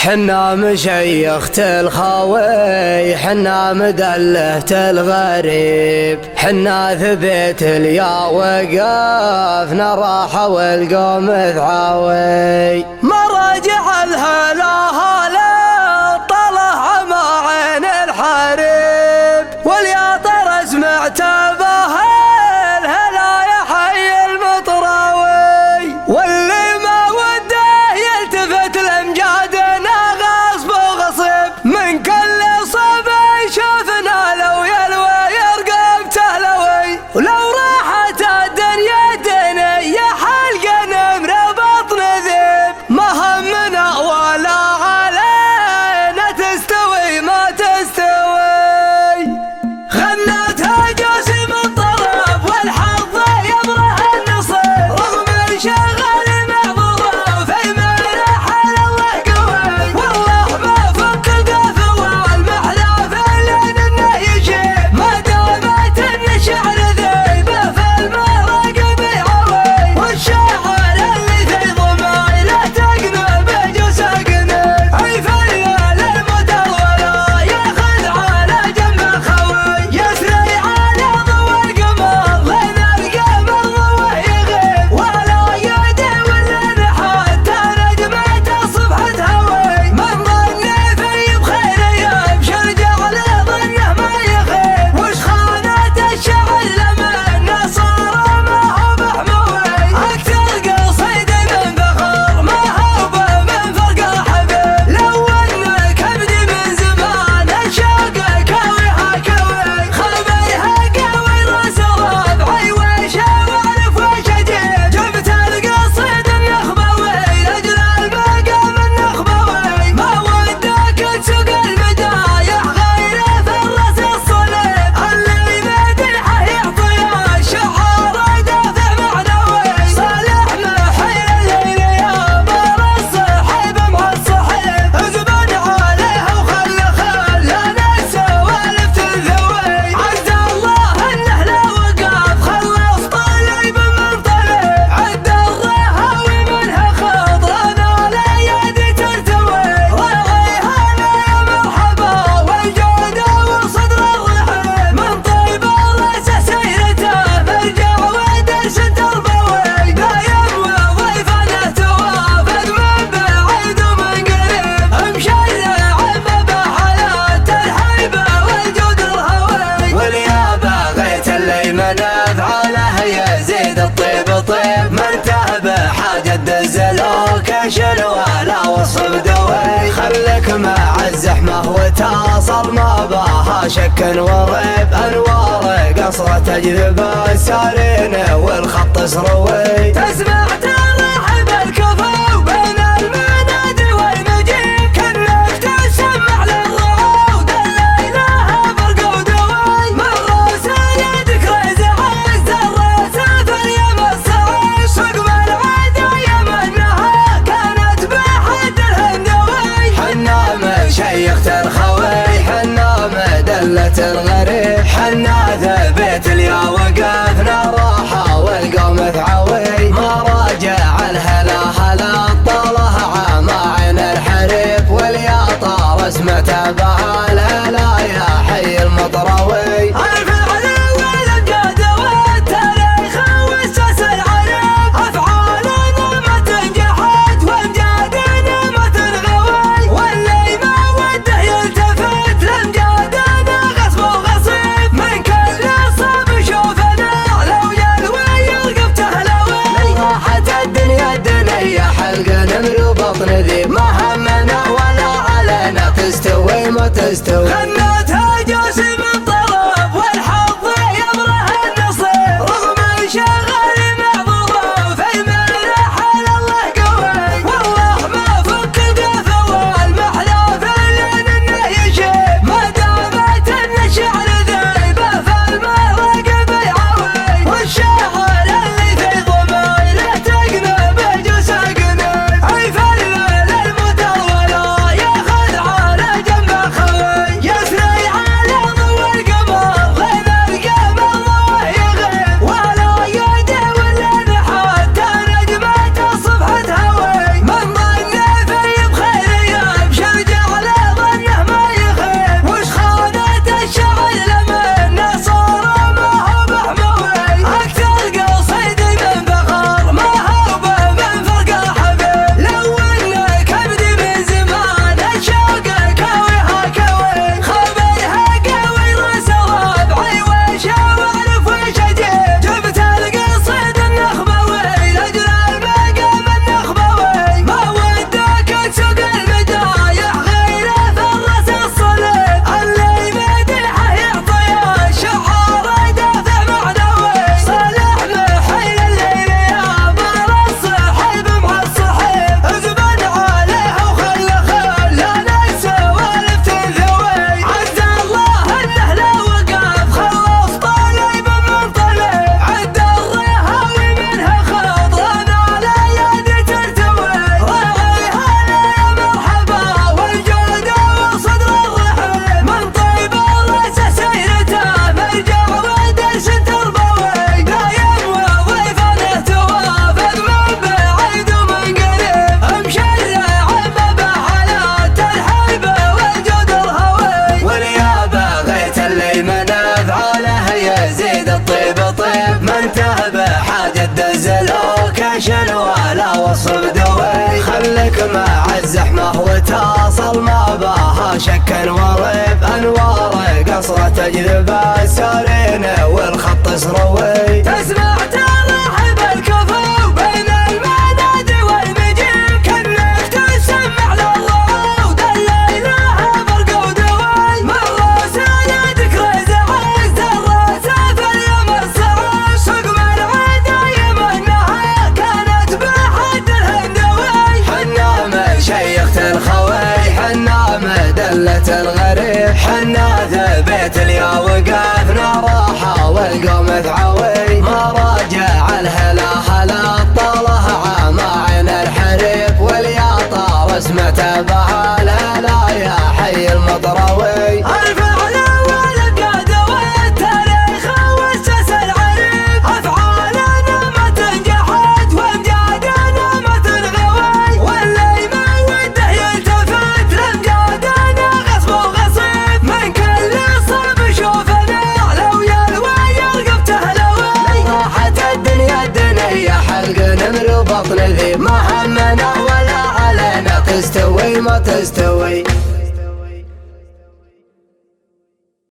حنا مشيخة الخوي، حنا مدلهة الغريب، حنا ثبت اليا وقفنا راحة والقوم ثعاوي. مراجع الهلا هلا طلع مع عين الحريب، واليا طر سمعت بها الهلا يا حي المطراوي، واللي ما وده يلتفت لامجادنا غصب وغصب، من كل صوب يشوفنا لو يلوي يرقب تهلوي، ولو راحت الدنيا دنيا حلقنا من بطن ذيب، ما همنا ولا علينا تستوي ما تستوي. غنتها جوسي من طرف والحظ يبره النصيب، رغم الشغل معظوظ في مرح الله قوي، والله ما فك القاف والمحلى فلين انه يشيب، ما دامت ان الشعر ذيبه في المراقب يعوي، والشاعر اللي في ضمايله تقنى بجوسه قنيب، عيفيه للمدروله ياخذ على جنب خوي، يسري على ضوء القمر لين القمر ضوء يغيب، ولا يدي ولا حتى نجمة الصبح تهوي، من ظني في بخير يبشر جعل ظنه ما يخيب، وش خانت الشعر لما صار ما هو محموي، اكثر قصيد من فخر ما هو من فرق الحبيب، لو ان كبدي من زمان الشوق كويها كوي، خبرها قوي راس ربعي وش واعرف وش اجيب، جبت القصيد النخبوي لاجل المقام النخبوي، ما ودك تسوق المدايح غيره في الراس الصليب، اللي مديحه يعطي الشعار دافع معنوي، صالح محيل الليل يا بار الصحيب مع الصحيب، ازبن عليها وخلى خلانا سوالف تنثوي، عز الله انه لا وقف خلص طليب من طليب، عد الرهاوي منها خطرنا لا يدي ترتوي، راعيها لا يا مرحبا والجودة وصدر الرحيب، من طيب الرأس سيرته مرجع ودرس تربوي، دايم وضيفنا توافد من بعيد ومن قريب، مشرع بحالات الهيبة والجود الهوي، واليابة غيت اللي من افعاله يزيد الطيب طيب، من تهبه حاجة دزلوك شنو ولا وصف دوي، خلك مع الزحمة وتصل ما باها شك وريب، انوار قصرة تجذب السارين والخط سروي، تسمع ترحب الكفو بين المنادي والمجيب، كنك تسمع للرعود الليلة برق ودوي، من راس يدك ريز عز الراس في اليم السعيد، سقم العدا يمنها كانت بحد الهندوي، حنا مشيخة الخوي، حنا مدلة الغريب، حنا ثبت اليا وقفنا راحة والقوم ثعاوي، ما راجع الهلا هلا طلع مع عين الحريب، واليا طار اسمته بها الهلا يا حي المطراوي، الفعل والامجاد والتاريخ والساس العريب، افعالنا ما تنجحت وامجادنا ما تنغوي، واللي ما وده يلتفت لامجادنا غصب وغصيب، من كل صوب يشوفنا لو يلوي يرقب تهلوي، لو راحت الدنيا دنيا حلقة نمر وبطن ذيب، ما همنا ولا علينا تستوي ما تستوي. غنتها جوسي من طرف والحظ يبره النصيب، رغم الشغل معظوظ في مرح الله قوي، والله ما فك القاف والمحلى فلين انه يشيب، ما دامت ان الشعر ذيبه في المراقب يعوي، والشاعر اللي في ضمايله تقنى بجوسه قنيب، عيفيه للمدروله ياخذ على جنب خوي، مع الزحمة وتصل ما باها شك وريب انوار قصر تجذب السارين والخط سروي تسمع تلاحب الكفو بين المنادي والمجيب كأنك تسمع للرعود الليل برق ودوي مرة سندك رزع درت في اليوم الصعب سوق من عدايم انها كانت بحد الهندوي حنا من شيخة الخوي حنا مدلة الغريب حنا ثبت اليا وقفنا راحة والقوم تعوي ما راجع الهلا هلا طاله عام عين الحريب واليا طار اسمته بها الهلا يا حي المطروي الفعل والقاد والتاريخ والسس العريب افعالنا ما تنجحت وامجادنا ما تنغوي واللي ما وده يلتفت لامجادنا غصب وغصيب من كل صعب شوفنا لو يلوي يرقب تهلوي راحت الدنيا الدنيا حلق نمر وبطن ذيب ما همنا ولا علينا تستوي ما تستوي